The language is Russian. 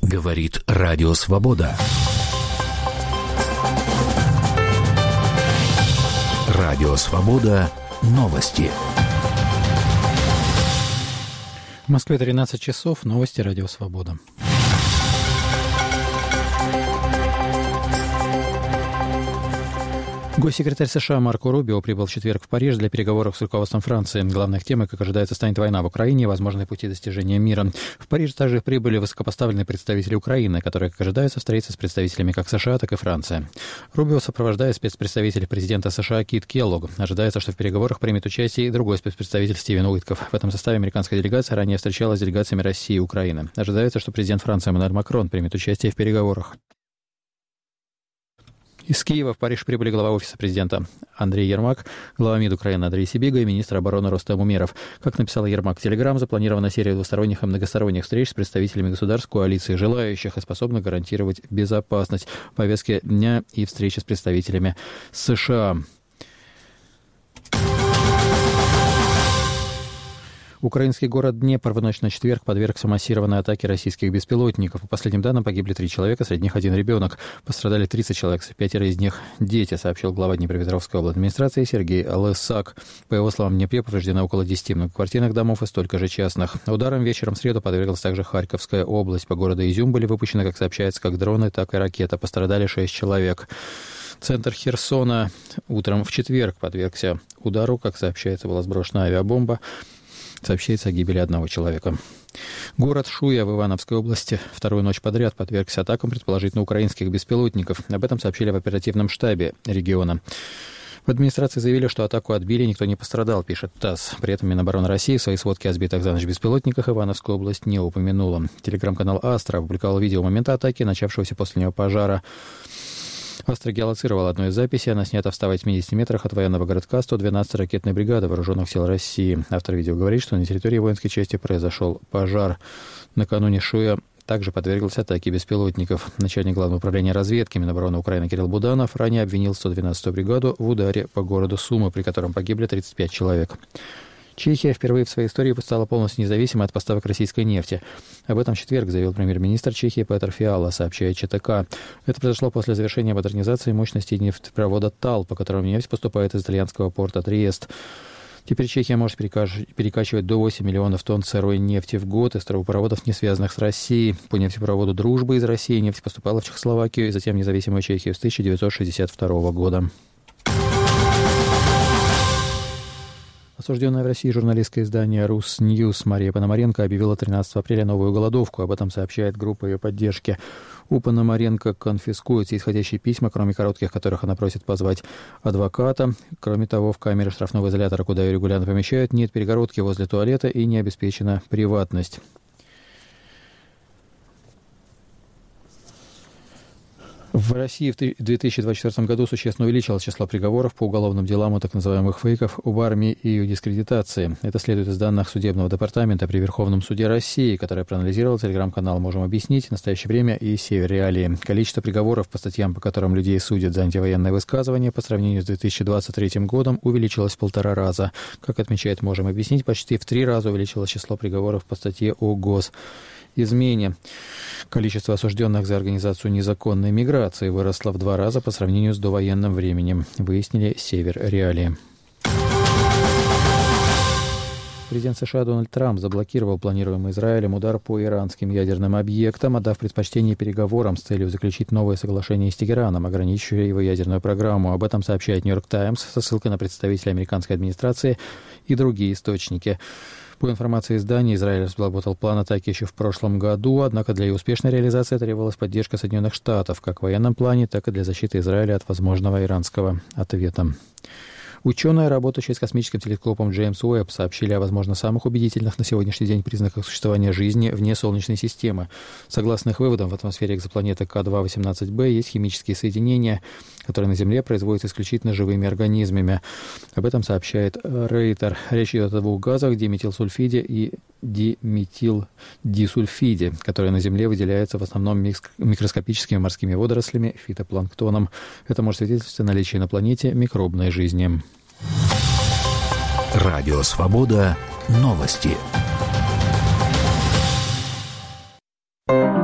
Говорит Радио Свобода. Радио Свобода. Новости. В Москве 13 часов. Новости Радио Свобода. Госсекретарь США Марко Рубио прибыл в четверг в Париж для переговоров с руководством Франции. Главной темой, как ожидается, станет война в Украине и возможные пути достижения мира. В Париж также прибыли высокопоставленные представители Украины, которые, как ожидается, встретятся с представителями как США, так и Франции. Рубио сопровождает спецпредставитель президента США Кит Келлог. Ожидается, что в переговорах примет участие и другой спецпредставитель Стивен Уитков. В этом составе американская делегация ранее встречалась с делегациями России и Украины. Ожидается, что президент Франции Эммануэль Макрон примет участие в переговорах. Из Киева в Париж прибыли глава Офиса президента Андрей Ермак, глава МИД Украины Андрей Сибига и министр обороны Рустем Умеров. Как написал Ермак в Телеграм, запланирована серия двусторонних и многосторонних встреч с представителями государств коалиции желающих и способных гарантировать безопасность. В повестке дня и встречи с представителями США. Украинский город Днепр в ночь на четверг подвергся массированной атаке российских беспилотников. По последним данным, погибли 3 человека, среди них 1 ребенок. Пострадали 30 человек, 5 из них дети, сообщил глава Днепропетровской областной администрации Сергей Лысак. По его словам, в Днепре повреждено около 10 многоквартирных домов и столько же частных. Ударом вечером в среду подверглась также Харьковская область. По городу Изюм были выпущены, как сообщается, как дроны, так и ракета. Пострадали 6 человек. Центр Херсона утром в четверг подвергся удару. Как сообщается, была сброшена авиабомба. Сообщается о гибели 1 человека. Город Шуя в Ивановской области вторую ночь подряд подвергся атакам, предположительно, украинских беспилотников. Об этом сообщили в оперативном штабе региона. В администрации заявили, что атаку отбили, никто не пострадал, пишет ТАСС. При этом Минобороны России в своей сводке о сбитых за ночь беспилотниках Ивановскую область не упомянула. Телеграм-канал «Астра» опубликовал видео момента атаки, начавшегося после него пожара. Астра геолоцировала одну из записей. Она снята в 180 метрах от военного городка 112-й ракетной бригады Вооруженных сил России. Автор видео говорит, что на территории воинской части произошел пожар. Накануне Шуя также подверглась атаке беспилотников. Начальник Главного управления разведки Минобороны Украины Кирилл Буданов ранее обвинил 112-ю бригаду в ударе по городу Сумы, при котором погибли 35 человек. Чехия впервые в своей истории стала полностью независимой от поставок российской нефти. Об этом в четверг заявил премьер-министр Чехии Петр Фиала, сообщает ЧТК. Это произошло после завершения модернизации мощностей нефтепровода ТАЛ, по которому нефть поступает из итальянского порта Триест. Теперь Чехия может перекачивать до 8 миллионов тонн сырой нефти в год из трубопроводов, не связанных с Россией. По нефтепроводу «Дружба» из России нефть поступала в Чехословакию и затем независимую Чехию с 1962 года. Осужденная в России журналистское издание «Русньюз» Мария Пономаренко объявила 13 апреля новую голодовку. Об этом сообщает группа ее поддержки. У Пономаренко конфискуются исходящие письма, кроме коротких, которых она просит позвать адвоката. Кроме того, в камере штрафного изолятора, куда ее регулярно помещают, нет перегородки возле туалета и не обеспечена приватность. В России в 2024 году существенно увеличилось число приговоров по уголовным делам о так называемых фейках об армии и ее дискредитации. Это следует из данных Судебного департамента при Верховном суде России, который проанализировал телеграм-канал «Можем объяснить», «В настоящее время» и «Север Реалии». Количество приговоров по статьям, по которым людей судят за антивоенные высказывания, по сравнению с 2023 годом увеличилось в 1,5 раза. Как отмечает «Можем объяснить», почти в 3 раза увеличилось число приговоров по статье о госизмене. Количество осужденных за организацию незаконной миграции выросло в 2 раза по сравнению с довоенным временем, выяснили «Север Реалии». Президент США Дональд Трамп заблокировал планируемый Израилем удар по иранским ядерным объектам, отдав предпочтение переговорам с целью заключить новое соглашение с Тегераном, ограничивая его ядерную программу. Об этом сообщает «Нью-Йорк Таймс» со ссылкой на представителей американской администрации и другие источники. По информации издания, Израиль разработал план атаки еще в прошлом году, однако для ее успешной реализации требовалась поддержка Соединенных Штатов, как в военном плане, так и для защиты Израиля от возможного иранского ответа. Ученые, работающие с космическим телескопом Джеймс Уэбб, сообщили о, возможно, самых убедительных на сегодняшний день признаках существования жизни вне Солнечной системы. Согласно их выводам, в атмосфере экзопланеты К2-18b есть химические соединения, которые на Земле производятся исключительно живыми организмами. Об этом сообщает Рейтер. Речь идет о 2 газах – диметилсульфиде и диметилдисульфиде, которые на Земле выделяются в основном микроскопическими морскими водорослями, фитопланктоном. Это может свидетельствовать о наличии на планете микробной жизни. Радио Свобода. Новости.